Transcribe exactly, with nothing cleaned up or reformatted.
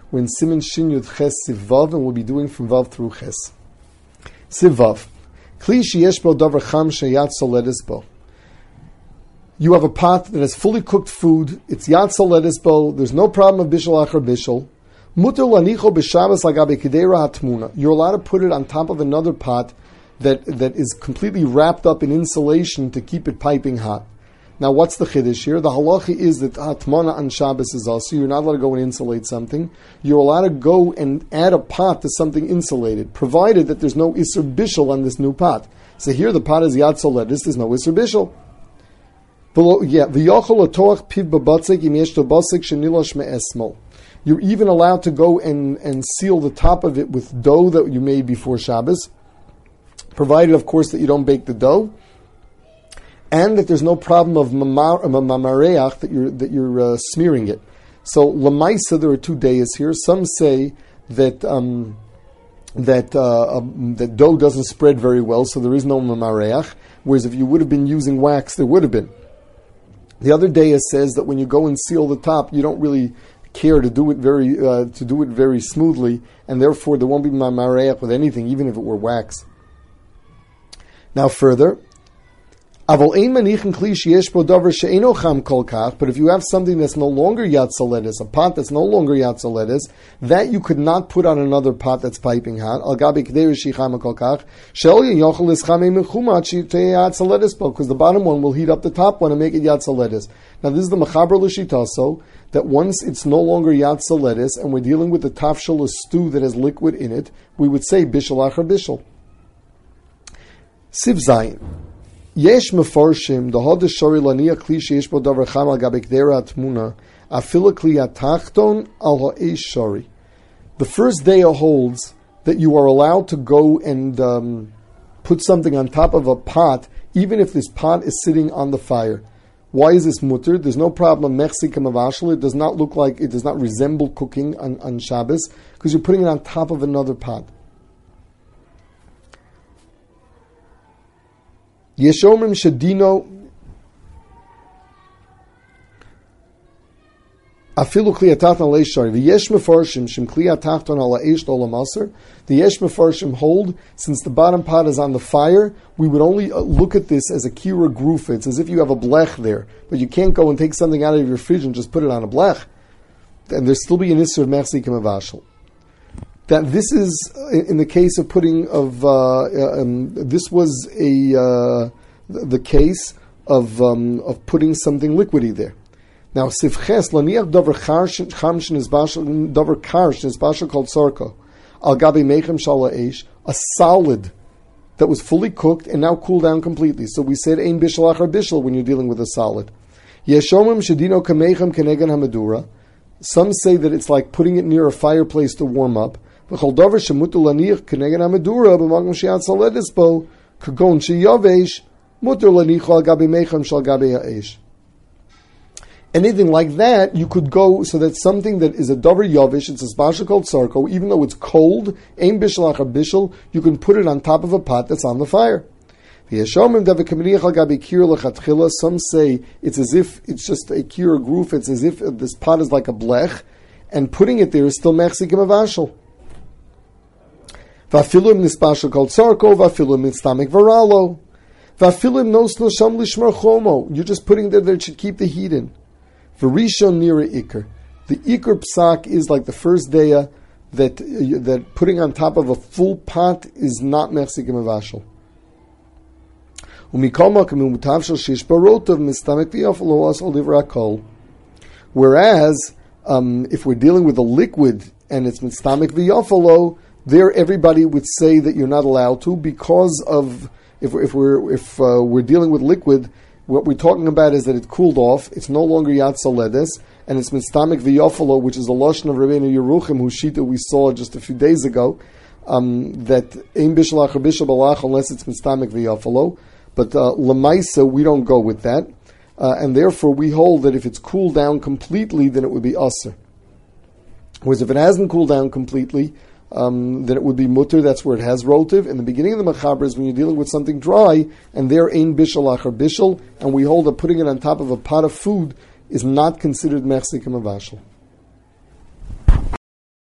We're in Siman Shin Yud Ches Siv Vav, and we'll be doing from Vav through Ches. Siv Vav. Kli sheyesh bo davar cham sheyat soledes bo. You have a pot that has fully cooked food. It's yat soledes bo. There's no problem of bishul achar bishul. Muter lanicho b'Shabbos lagabe kedera hatmuna. You're allowed to put it on top of another pot that that is completely wrapped up in insulation to keep it piping hot. Now, what's the chiddush here? The halacha is that hatmana on Shabbos is also. You're not allowed to go and insulate something. You're allowed to go and add a pot to something insulated, provided that there's no iser bishul on this new pot. So here the pot is yad soledis. There's no iser bishul. Yeah, v'yochol atoach piv babatzek im yesh to basik shenilosh me'esmol. You're even allowed to go and, and seal the top of it with dough that you made before Shabbos, provided, of course, that you don't bake the dough, and that there's no problem of mamareach, that you're that you're uh, smearing it. So lamaisa, there are two days here. Some say that um, that uh, um, that dough doesn't spread very well, so there is no mamareach. Whereas if you would have been using wax, there would have been. The other day says that when you go and seal the top, you don't really care to do it very uh, to do it very smoothly, and therefore there won't be mamareach with anything, even if it were wax. Now further, but if you have something that's no longer yat soledis, a pot that's no longer yat soledis, that you could not put on another pot that's piping hot, because the bottom one will heat up the top one and make it yat soledis. Now this is the mechaber l'shitaso, that once it's no longer yat soledis and we're dealing with the tafshel, a stew that has liquid in it, we would say bishul achar bishul. Siv Zayin. Yesh mefarshim the hodesh shori laniya kli sheyesh bo davar cham al gabe kedera atmuna afilu kli atachton al ha'esh shori. The first day holds that you are allowed to go and um, put something on top of a pot, even if this pot is sitting on the fire. Why is this mutter? There's no problem. Mechsikim avashel. It does not look like, it does not resemble cooking on, on Shabbos, because you're putting it on top of another pot. Yeshomrim shadino afilu kli atachton al eish shari v'yesh mefarshim shem kli atachton al eish olam aser. The yesh mefarshim hold, since the bottom pot is on the fire, we would only look at this as a kira grufa. It's as if you have a blech there, but you can't go and take something out of your fridge and just put it on a blech, and there still be an issur of mechzikim avashel. That this is in the case of putting of uh, um, this was a uh, the case of um, of putting something liquidy there. Now sivches laniach davar chamshin is bashal davar karsh is bashal called sarko al gabi mechem shala eish, a solid that was fully cooked and now cooled down completely. So we said ein bishul achar bishul when you're dealing with a solid. Yeshomim shedino kamechem kenegan hamadura. Some say that it's like putting it near a fireplace to warm up. Anything like that, you could go so that something that is a davar yavish, it's a spasha called sarko, even though it's cold, ein bishul achar bishul, you can put it on top of a pot that's on the fire. Some say it's as if it's just a kira groof, it's as if this pot is like a blech, and putting it there is still mechzikim avashel. Vafilim nispashal called sarko, vafilim nistamik varalo, vafilim nos nosham lishmar chomo. You're just putting it there that it should keep the heat in. Varishon nira ikr. The ikr psak is like the first day uh, that uh, that putting on top of a full pot is not mechzikim avashel. Whereas um, if we're dealing with a liquid and it's mistamik v'yafalo, there, everybody would say that you're not allowed to, because of if, if we're if uh, we're dealing with liquid, what we're talking about is that it cooled off. It's no longer yat soledes, and it's mistamik v'yafalo, which is a lashon of Rabbeinu Yeruchim, whose shita we saw just a few days ago. Um, that ein bishul achar bishul balach unless it's mistamik v'yafalo, but uh, lemaisa we don't go with that, uh, and therefore we hold that if it's cooled down completely, then it would be aser. Whereas if it hasn't cooled down completely, Um, then it would be mutter. That's where it has rotiv. In the beginning of the mechaber is when you're dealing with something dry, and there ain't bishul achar bishul, and we hold that putting it on top of a pot of food is not considered mechzikim avashel.